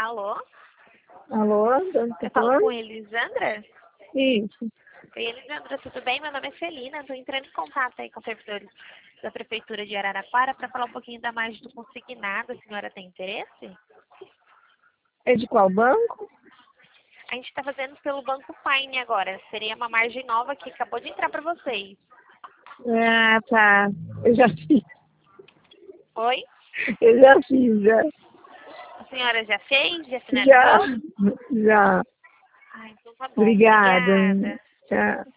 Alô? Alô, Eu falo com Elisandra? Isso. Oi, Elisandra, tudo bem? Meu nome é Celina. Estou entrando em contato aí com servidores da Prefeitura de Araraquara para falar um pouquinho da margem do consignado. A senhora tem interesse? É de qual banco? A gente está fazendo pelo Banco Fine agora. Seria uma margem nova que acabou de entrar para vocês. Ah, tá. Eu já fiz. Oi? Eu já fiz, já. A senhora já fez? Já Já. finalizou? Já. Ah, então tá bom. Obrigada. Obrigada. Tchau.